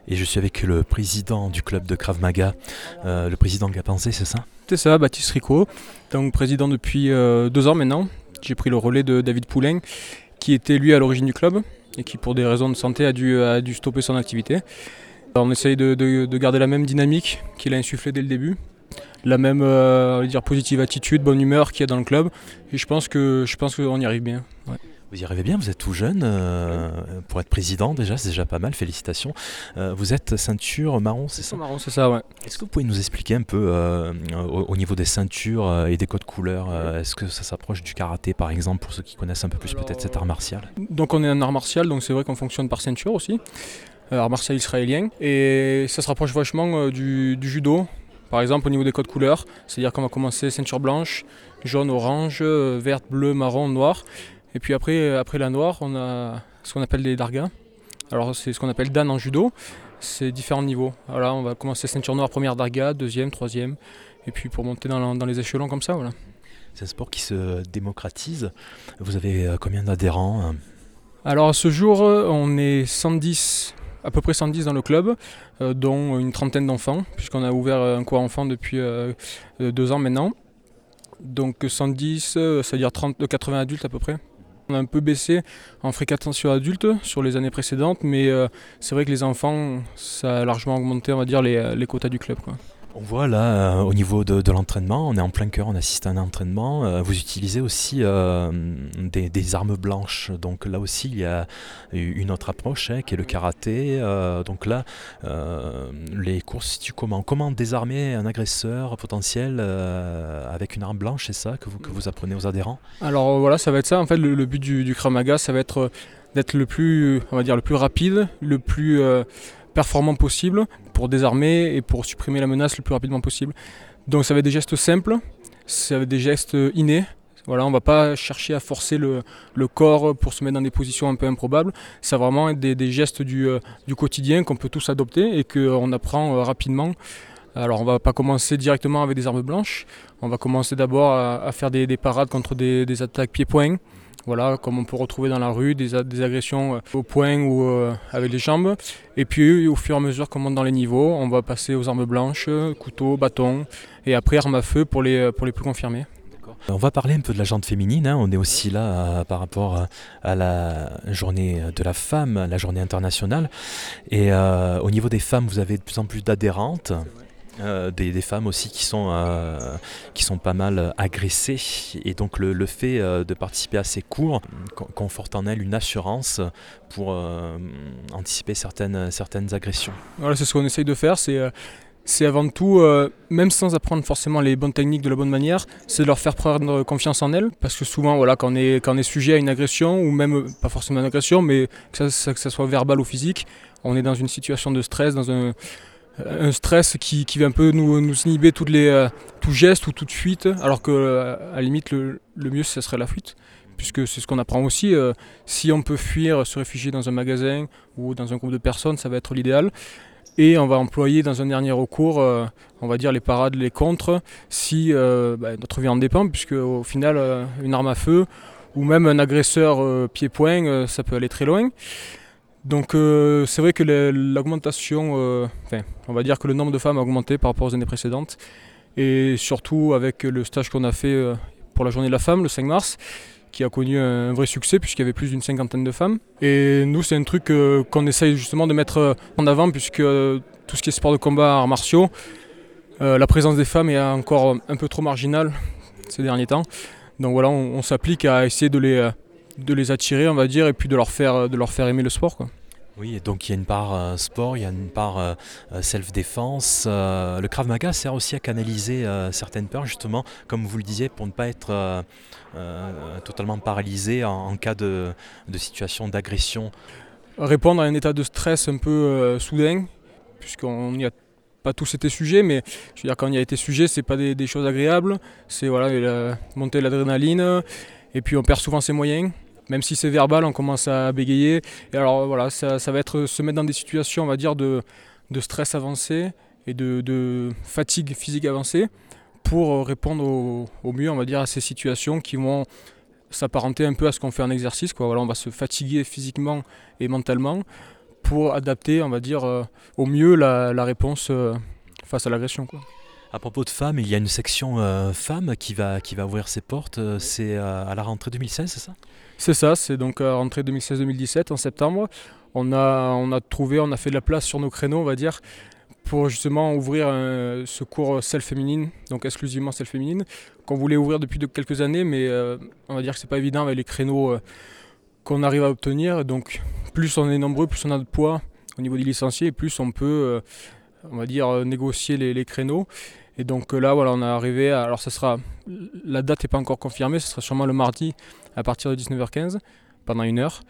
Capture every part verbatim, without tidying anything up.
Et je suis avec le président du club de Krav Maga, euh, le président Gapanzé, c'est ça? C'est ça, Baptiste Rico, donc président depuis euh, deux ans maintenant. J'ai pris le relais de David Poulain, qui était lui à l'origine du club et qui pour des raisons de santé a dû, a dû stopper son activité. On essaye de, de, de garder la même dynamique qu'il a insufflée dès le début, la même euh, on va dire positive attitude, bonne humeur qu'il y a dans le club. Et je pense que je pense qu'on y arrive bien. Ouais. Vous y arrivez bien, vous êtes tout jeune, euh, pour être président déjà, c'est déjà pas mal, félicitations. Euh, vous êtes ceinture marron, c'est ça? Marron, c'est ça, ouais. Est-ce que vous pouvez nous expliquer un peu euh, au, au niveau des ceintures euh, et des codes couleurs, euh, est-ce que ça s'approche du karaté par exemple, pour ceux qui connaissent un peu plus Alors, peut-être cet art martial? Donc on est un art martial, donc c'est vrai qu'on fonctionne par ceinture aussi, euh, art martial israélien, et ça se rapproche vachement euh, du, du judo. Par exemple au niveau des codes couleurs, c'est-à-dire qu'on va commencer ceinture blanche, jaune, orange, euh, verte, bleu, marron, noir. Et puis après, après la noire, on a ce qu'on appelle des dargas. Alors c'est ce qu'on appelle dan en judo, c'est différents niveaux. Voilà, on va commencer ceinture noire, première darga, deuxième, troisième, et puis pour monter dans, dans les échelons comme ça. Voilà. C'est un sport qui se démocratise. Vous avez euh, combien d'adhérents? Alors à ce jour, on est cent dix, à peu près cent dix dans le club, euh, dont une trentaine d'enfants, puisqu'on a ouvert un cours enfant depuis euh, deux ans maintenant. Donc cent dix, euh, ça veut dire trente, quatre-vingts adultes à peu près. On a un peu baissé en fréquentation adulte sur les années précédentes, mais euh, c'est vrai que les enfants, ça a largement augmenté, on va dire, les, les quotas du club, quoi. On voit là, euh, au niveau de, de l'entraînement, on est en plein cœur, on assiste à un entraînement. Euh, vous utilisez aussi euh, des, des armes blanches. Donc là aussi, il y a une autre approche hein, qui est le karaté. Euh, donc là, euh, les cours se situent comment? Comment désarmer un agresseur potentiel euh, avec une arme blanche, c'est ça que vous, que vous apprenez aux adhérents? Alors voilà, ça va être ça. En fait, le, le but du, du Krav Maga, ça va être d'être le plus, on va dire, le plus rapide, le plus euh, performant possible pour désarmer et pour supprimer la menace le plus rapidement possible. Donc ça va être des gestes simples, ça va être des gestes innés. Voilà, on ne va pas chercher à forcer le, le corps pour se mettre dans des positions un peu improbables. Ça va vraiment être des, des gestes du, euh, du quotidien qu'on peut tous adopter et qu'on apprend euh, rapidement. Alors on ne va pas commencer directement avec des armes blanches. On va commencer d'abord à, à faire des, des parades contre des, des attaques pieds-poings. Voilà, comme on peut retrouver dans la rue, des, des agressions au poing ou euh, avec les jambes. Et puis au fur et à mesure qu'on monte dans les niveaux, on va passer aux armes blanches, couteau, bâton, et après armes à feu pour les, pour les plus confirmés. On va parler un peu de la gente féminine, hein. On est aussi là euh, par rapport à, à la journée de la femme, la journée internationale. Et euh, au niveau des femmes, vous avez de plus en plus d'adhérentes. Euh, des, des femmes aussi qui sont, euh, qui sont pas mal agressées et donc le, le fait euh, de participer à ces cours conforte en elles une assurance pour euh, anticiper certaines, certaines agressions. Voilà, c'est ce qu'on essaye de faire, c'est, euh, c'est avant tout, euh, même sans apprendre forcément les bonnes techniques de la bonne manière, c'est de leur faire prendre confiance en elles, parce que souvent voilà, quand, on est, quand on est sujet à une agression, ou même pas forcément une agression, mais que ça, que ça soit verbal ou physique, on est dans une situation de stress, dans un un stress qui, qui va un peu nous, nous inhiber toutes les, euh, tout geste ou toute fuite, alors que euh, à la limite le, le mieux ce serait la fuite, puisque c'est ce qu'on apprend aussi. Euh, si on peut fuir, se réfugier dans un magasin ou dans un groupe de personnes, ça va être l'idéal. Et on va employer dans un dernier recours, euh, on va dire les parades, les contres, si euh, bah, notre vie en dépend, puisque au final euh, une arme à feu ou même un agresseur euh, pied-poing, euh, ça peut aller très loin. Donc euh, c'est vrai que l'augmentation, euh, enfin, on va dire que le nombre de femmes a augmenté par rapport aux années précédentes, et surtout avec le stage qu'on a fait euh, pour la journée de la femme, le cinq mars, qui a connu un vrai succès puisqu'il y avait plus d'une cinquantaine de femmes. Et nous c'est un truc euh, qu'on essaye justement de mettre en avant, puisque euh, tout ce qui est sport de combat, arts martiaux, euh, la présence des femmes est encore un peu trop marginale ces derniers temps. Donc voilà, on, on s'applique à essayer de les... de les attirer, on va dire, et puis de leur faire, de leur faire aimer le sport, quoi. Oui, et donc il y a une part euh, sport, il y a une part euh, self-défense. Euh, le Krav Maga sert aussi à canaliser euh, certaines peurs, justement, comme vous le disiez, pour ne pas être euh, euh, totalement paralysé en, en cas de, de situation d'agression. Répondre à un état de stress un peu euh, soudain, puisqu'on n'y a pas tous été sujets, mais je veux dire, quand on y a été sujet, c'est pas des, des choses agréables. C'est voilà, la, monter l'adrénaline, et puis on perd souvent ses moyens. Même si c'est verbal, on commence à bégayer. Et alors voilà, ça, ça va être se mettre dans des situations, on va dire, de, de stress avancé et de, de fatigue physique avancée pour répondre au, au mieux, on va dire, à ces situations qui vont s'apparenter un peu à ce qu'on fait en exercice, quoi. Voilà, on va se fatiguer physiquement et mentalement pour adapter, on va dire, euh, au mieux la, la réponse euh, face à l'agression, quoi. À propos de femmes, il y a une section euh, femmes qui va, qui va ouvrir ses portes. euh, C'est euh, à la rentrée deux mille seize, c'est ça? C'est ça, c'est donc à rentrée deux mille seize deux mille dix-sept en septembre. On a, on a trouvé, on a fait de la place sur nos créneaux, on va dire, pour justement ouvrir un- ce cours Self féminine, donc exclusivement Self féminine, qu'on voulait ouvrir depuis de quelques années, mais euh, on va dire que c'est pas évident avec les créneaux euh, qu'on arrive à obtenir. Donc plus on est nombreux, plus on a de poids au niveau des licenciés, et plus on peut, euh, on va dire, euh, négocier les, les créneaux. Et donc euh, là, voilà, on est arrivé à, alors ça sera, la date n'est pas encore confirmée, ce sera sûrement le mardi à partir de dix-neuf heures quinze, pendant une heure.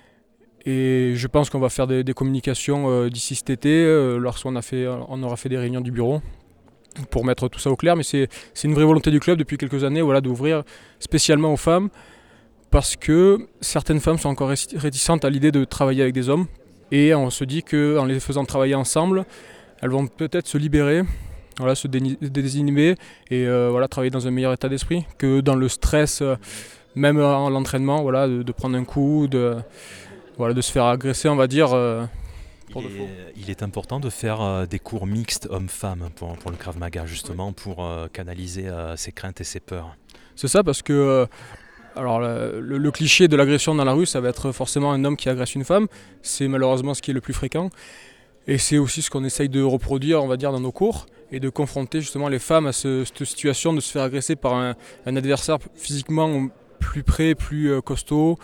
Et je pense qu'on va faire des, des communications euh, d'ici cet été, euh, lorsqu'on a fait, on aura fait des réunions du bureau pour mettre tout ça au clair. Mais c'est, c'est une vraie volonté du club depuis quelques années, voilà, d'ouvrir spécialement aux femmes, parce que certaines femmes sont encore réti- réticentes à l'idée de travailler avec des hommes. Et on se dit qu'en les faisant travailler ensemble, elles vont peut-être se libérer, voilà, se déni- désinhiber et euh, voilà, travailler dans un meilleur état d'esprit que dans le stress, euh, même en l'entraînement, voilà, de, de prendre un coup, de, voilà, de se faire agresser, on va dire. euh, pour Il de faux. est, il est important de faire euh, des cours mixtes hommes-femmes pour, pour le Krav Maga, justement, pour euh, canaliser euh, ses craintes et ses peurs. C'est ça parce que euh, alors, le, le- le cliché de l'agression dans la rue, ça va être forcément un homme qui agresse une femme. C'est malheureusement ce qui est le plus fréquent. Et c'est aussi ce qu'on essaye de reproduire, on va dire, dans nos cours, et de confronter justement les femmes à ce- cette situation de se faire agresser par un, un adversaire physiquement plus près, plus euh, costaud.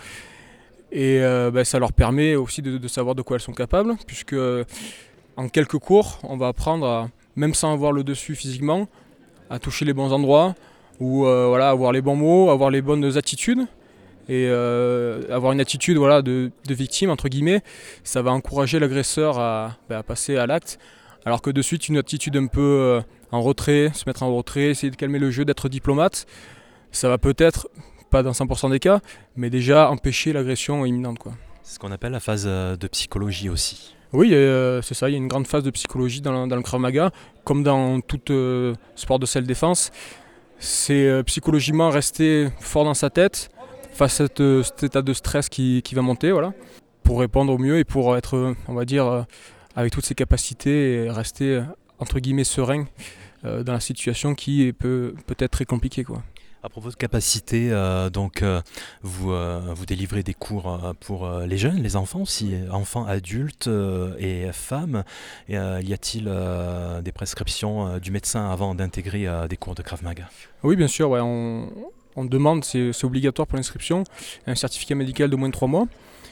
Et euh, ben, ça leur permet aussi de, de savoir de quoi elles sont capables, puisque euh, en quelques cours, on va apprendre, à, même sans avoir le dessus physiquement, à toucher les bons endroits, ou euh, voilà, avoir les bons mots, avoir les bonnes attitudes. Et euh, avoir une attitude, voilà, de, de victime, entre guillemets, ça va encourager l'agresseur à, ben, à passer à l'acte. Alors que de suite, une attitude un peu euh, en retrait, se mettre en retrait, essayer de calmer le jeu, d'être diplomate, ça va peut-être, pas dans cent pour cent des cas, mais déjà empêcher l'agression imminente, quoi. C'est ce qu'on appelle la phase euh, de psychologie aussi. Oui, euh, c'est ça, il y a une grande phase de psychologie dans, dans le Krav Maga, comme dans tout euh, sport de self-défense. C'est euh, psychologiquement rester fort dans sa tête face à cette, euh, cet état de stress qui, qui va monter, voilà, pour répondre au mieux et pour être, euh, on va dire, euh, avec toutes ses capacités et rester, euh, entre guillemets, serein euh, dans la situation qui est peut, peut être très compliquée, quoi. À propos de capacité, euh, donc euh, vous, euh, vous délivrez des cours euh, pour euh, les jeunes, les enfants aussi, enfants, adultes euh, et femmes. Et, euh, y a-t-il euh, des prescriptions euh, du médecin avant d'intégrer euh, des cours de Krav Maga? Oui, bien sûr, ouais, on, on demande, c'est c'est obligatoire pour l'inscription, un certificat médical de moins de trois mois.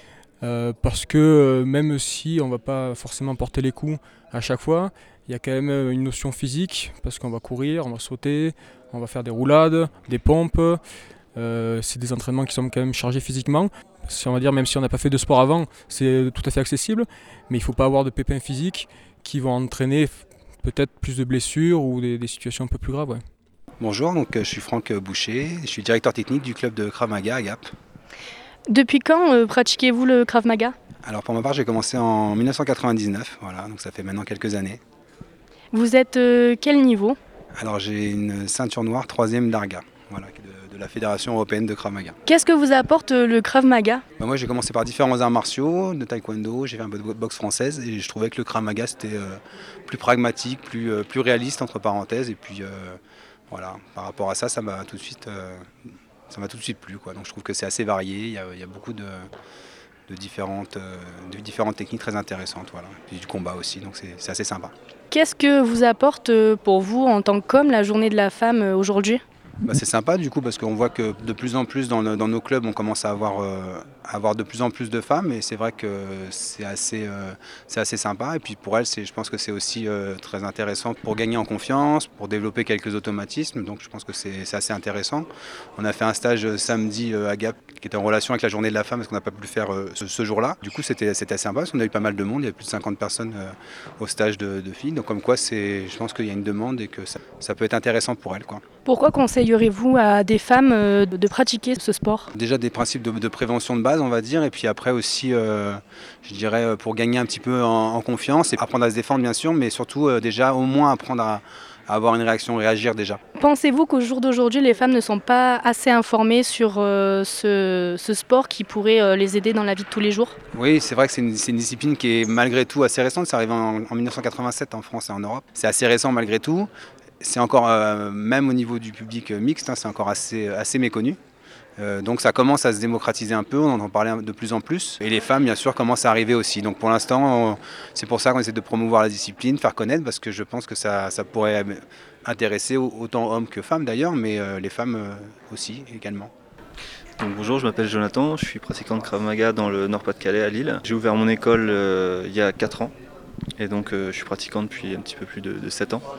Euh, parce que euh, même si on ne va pas forcément porter les coups à chaque fois, il y a quand même euh, une notion physique, parce qu'on va courir, on va sauter, on va faire des roulades, des pompes. Euh, c'est des entraînements qui sont quand même chargés physiquement. Si on va dire, même si on n'a pas fait de sport avant, c'est tout à fait accessible, mais il ne faut pas avoir de pépins physiques qui vont entraîner f- peut-être plus de blessures ou des, des situations un peu plus graves, ouais. Bonjour, donc, euh, je suis Franck Boucher, je suis directeur technique du club de Krav Maga à Gap. Depuis quand euh, pratiquez-vous le Krav Maga? Alors pour ma part, j'ai commencé en mille neuf cent quatre-vingt-dix-neuf, voilà, donc ça fait maintenant quelques années. Vous êtes euh, quel niveau? Alors j'ai une ceinture noire troisième d'Arga, voilà, qui est de, de la Fédération européenne de Krav Maga. Qu'est-ce que vous apporte euh, le Krav Maga? Bah, moi j'ai commencé par différents arts martiaux, de taekwondo, j'ai fait un peu de boxe française et je trouvais que le Krav Maga c'était euh, plus pragmatique, plus, euh, plus réaliste entre parenthèses et puis euh, voilà, par rapport à ça, ça m'a tout de suite, euh, ça m'a tout de suite plu, quoi. Donc je trouve que c'est assez varié, il y a, il y a beaucoup de, de, différentes, euh, de différentes techniques très intéressantes, voilà. Puis du combat aussi, donc c'est c'est assez sympa. Qu'est-ce que vous apporte euh, pour vous en tant qu'homme la journée de la femme euh, aujourd'hui? Bah, c'est sympa du coup parce qu'on voit que de plus en plus dans, le- dans nos clubs on commence à avoir, euh, à avoir de plus en plus de femmes et c'est vrai que c'est assez, euh, c'est assez sympa et puis pour elles c'est, je pense que c'est aussi euh, très intéressant pour gagner en confiance, pour développer quelques automatismes, donc je pense que c'est c'est assez intéressant. On a fait un stage euh, samedi euh, à Gap qui était en relation avec la journée de la femme parce qu'on n'a pas pu le faire euh, ce, ce jour-là. Du coup c'était c'était assez sympa parce qu'on a eu pas mal de monde, il y a plus de cinquante personnes euh, au stage de, de filles, donc comme quoi c'est, je pense qu'il y a une demande et que ça, ça peut être intéressant pour elles, quoi. Pourquoi conseillerez-vous à des femmes euh, de pratiquer ce sport? Déjà des principes de, de prévention de base, on va dire, et puis après aussi, euh, je dirais, euh, pour gagner un petit peu en, en confiance et apprendre à se défendre bien sûr, mais surtout euh, déjà au moins apprendre à, à avoir une réaction, réagir déjà. Pensez-vous qu'au jour d'aujourd'hui, les femmes ne sont pas assez informées sur euh, ce, ce sport qui pourrait euh, les aider dans la vie de tous les jours? Oui, c'est vrai que c'est une, c'est une discipline qui est malgré tout assez récente, c'est arrivé en, en mille neuf cent quatre-vingt-sept en France et en Europe. C'est assez récent malgré tout, c'est encore, euh, même au niveau du public mixte, hein, c'est encore assez, assez méconnu. Euh, donc ça commence à se démocratiser un peu, on en entend parler de plus en plus. Et les femmes, bien sûr, commencent à arriver aussi. Donc pour l'instant, on- c'est pour ça qu'on essaie de promouvoir la discipline, faire connaître, parce que je pense que ça, ça pourrait intéresser autant hommes que femmes d'ailleurs, mais euh, les femmes euh, aussi également. Donc bonjour, je m'appelle Jonathan, je suis pratiquant de Krav Maga dans le Nord-Pas-de-Calais à Lille. J'ai ouvert mon école euh, il y a quatre ans et donc euh, je suis pratiquant depuis un petit peu plus de, de sept ans.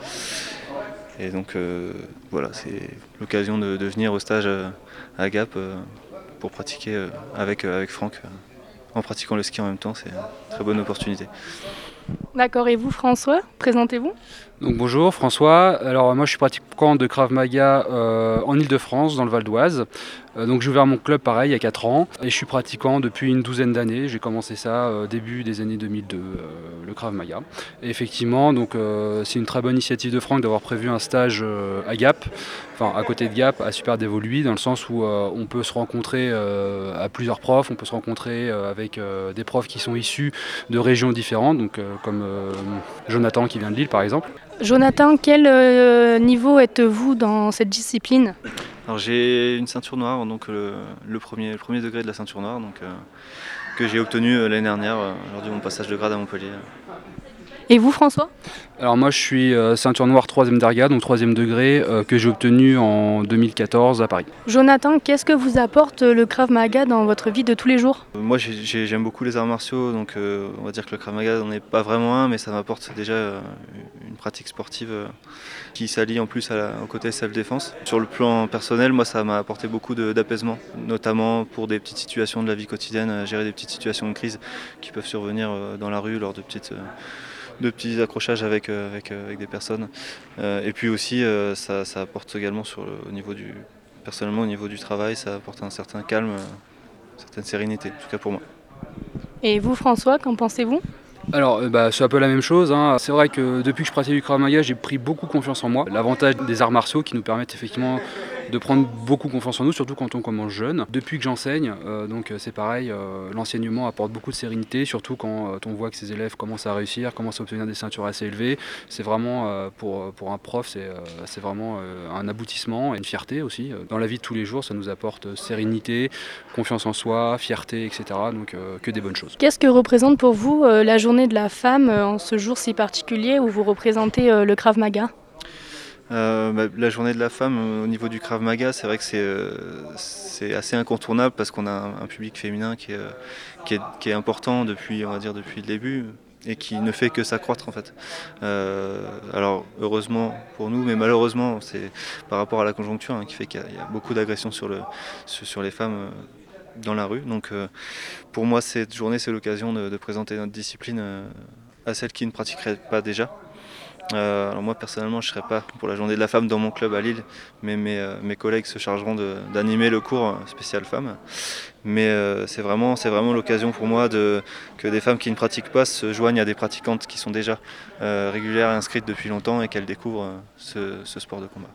Et donc euh, voilà, c'est l'occasion de, de venir au stage euh, à Gap euh, pour pratiquer euh, avec, euh, avec Franck. euh, en pratiquant le ski en même temps, c'est une très bonne opportunité. D'accord, et vous François, présentez-vous? Donc bonjour François, alors moi je suis pratiquant de Krav Maga euh, en Ile-de-France, dans le Val d'Oise. Euh, donc j'ai ouvert mon club pareil il y a quatre ans et je suis pratiquant depuis une douzaine d'années. J'ai commencé ça euh, début des années deux mille deux, euh, le Krav Maga. Et effectivement, donc euh, c'est une très bonne initiative de Franck d'avoir prévu un stage euh, à Gap, enfin à côté de Gap, à Super Dévoluy, dans le sens où euh, on peut se rencontrer euh, à plusieurs profs, on peut se rencontrer euh, avec euh, des profs qui sont issus de régions différentes, donc euh, comme euh, Jonathan qui vient de Lille par exemple. Jonathan, quel euh, niveau êtes-vous dans cette discipline? Alors j'ai une ceinture noire, donc le, le premier, le premier degré de la ceinture noire, donc, euh, que j'ai obtenu euh, l'année dernière euh, lors de mon passage de grade à Montpellier. Et vous François? Alors moi je suis euh, ceinture noire troisième d'Arga, donc troisième degré, euh, que j'ai obtenu en deux mille quatorze à Paris. Jonathan, qu'est-ce que vous apporte le Krav Maga dans votre vie de tous les jours? Euh, Moi j'ai- j'ai- j'aime beaucoup les arts martiaux, donc euh, on va dire que le Krav Maga n'en est pas vraiment un, mais ça m'apporte déjà euh, une pratique sportive euh, qui s'allie en plus à la- au côté self-défense. Sur le plan personnel, moi ça m'a apporté beaucoup de- d'apaisement, notamment pour des petites situations de la vie quotidienne, euh, gérer des petites situations de crise qui peuvent survenir euh, dans la rue lors de petites... euh, de petits accrochages avec, euh, avec, euh, avec des personnes. Euh, et puis aussi, euh, ça, ça apporte également sur le, au niveau du, personnellement au niveau du travail, ça apporte un certain calme, euh, une certaine sérénité, en tout cas pour moi. Et vous François, qu'en pensez-vous? Alors euh, bah, c'est un peu la même chose, hein. C'est vrai que depuis que je pratique du Krav Maga, j'ai pris beaucoup confiance en moi. L'avantage des arts martiaux qui nous permettent effectivement de prendre beaucoup confiance en nous, surtout quand on commence jeune. Depuis que j'enseigne, euh, donc euh, c'est pareil, euh, l'enseignement apporte beaucoup de sérénité, surtout quand euh, on voit que ses élèves commencent à réussir, commencent à obtenir des ceintures assez élevées. C'est vraiment, euh, pour, pour un prof, c'est euh, c'est vraiment euh, un aboutissement et une fierté aussi. Dans la vie de tous les jours, ça nous apporte sérénité, confiance en soi, fierté, et cetera. Donc euh, que des bonnes choses. Qu'est-ce que représente pour vous euh, la journée de la femme euh, en ce jour si particulier où vous représentez euh, le Krav Maga? Euh, bah, la journée de la femme euh, au niveau du Krav Maga, c'est vrai que c'est euh, c'est assez incontournable parce qu'on a un, un public féminin qui est, euh, qui, est, qui est important depuis, on va dire, depuis le début et qui ne fait que s'accroître en fait. Euh, alors heureusement pour nous, mais malheureusement c'est par rapport à la conjoncture hein, qui fait qu'il y, a- il y a beaucoup d'agressions sur, le, sur, sur les femmes euh, dans la rue. Donc euh, pour moi cette journée c'est l'occasion de, de présenter notre discipline euh, à celles qui ne pratiqueraient pas déjà. Euh, alors moi personnellement je ne serai pas pour la journée de la femme dans mon club à Lille, mais mes, euh, mes collègues se chargeront de- d'animer le cours spécial femmes. Mais euh, c'est vraiment, c'est vraiment l'occasion pour moi de, que des femmes qui ne pratiquent pas se joignent à des pratiquantes qui sont déjà euh, régulières et inscrites depuis longtemps et qu'elles découvrent euh, ce, ce sport de combat.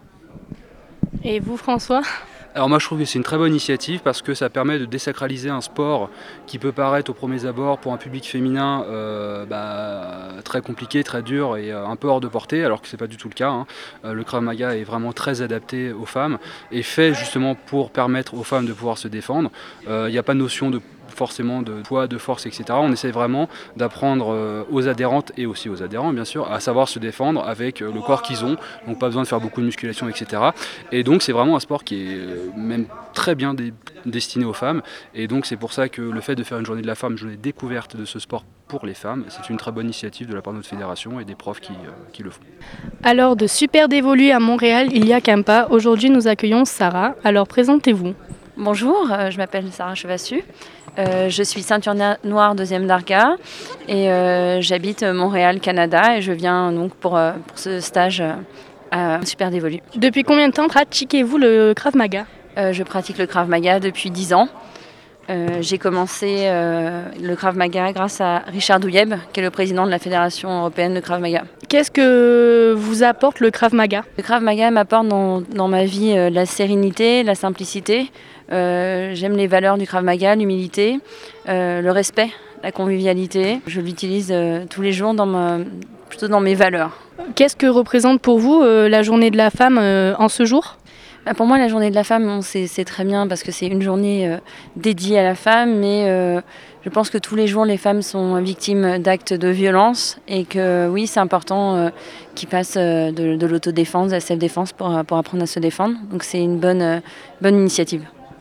Et vous François? Alors moi je trouve que c'est une très bonne initiative parce que ça permet de désacraliser un sport qui peut paraître au premier abord pour un public féminin euh, bah, très compliqué, très dur et euh, un peu hors de portée, alors que c'est pas du tout le cas, hein. Euh, le Krav Maga est vraiment très adapté aux femmes et fait justement pour permettre aux femmes de pouvoir se défendre. Il n'y a pas de notion de forcément de poids, de force, et cetera. On essaie vraiment d'apprendre euh, aux adhérentes et aussi aux adhérents, bien sûr, à savoir se défendre avec euh, le corps qu'ils ont, donc pas besoin de faire beaucoup de musculation, et cetera. Et donc c'est vraiment un sport qui est euh, même très bien dé- destiné aux femmes, et donc c'est pour ça que le fait de faire une journée de la femme, une journée découverte de ce sport pour les femmes, c'est une très bonne initiative de la part de notre fédération et des profs qui, euh, qui le font. Alors de Super Dévolu à Montréal, il y a qu'un pas. Aujourd'hui nous accueillons Sarah, alors présentez-vous. Bonjour, euh, je m'appelle Sarah Chevassu. Euh, je suis ceinture na- noire deuxième d'Arga et euh, j'habite Montréal, Canada et je viens donc pour, euh, pour ce stage euh, à Super Dévolu. Depuis combien de temps pratiquez-vous le Krav Maga ? Euh, je pratique le Krav Maga depuis dix ans. Euh, j'ai commencé euh, le Krav Maga grâce à Richard Douyeb, qui est le président de la Fédération européenne de Krav Maga. Qu'est-ce que vous apporte le Krav Maga ? Le Krav Maga m'apporte dans, dans ma vie euh, la sérénité, la simplicité. Euh, j'aime les valeurs du Krav Maga, l'humilité, euh, le respect, la convivialité. Je l'utilise euh, tous les jours dans ma, plutôt dans mes valeurs. Qu'est-ce que représente pour vous euh, la journée de la femme euh, en ce jour ? Bah pour moi, la journée de la femme, bon, c'est, c'est très bien parce que c'est une journée euh, dédiée à la femme, mais euh, je pense que tous les jours, les femmes sont victimes d'actes de violence et que oui, c'est important euh, qu'ils passent euh, de, de l'autodéfense, de la self-défense pour, pour apprendre à se défendre. Donc c'est une bonne, euh, bonne initiative.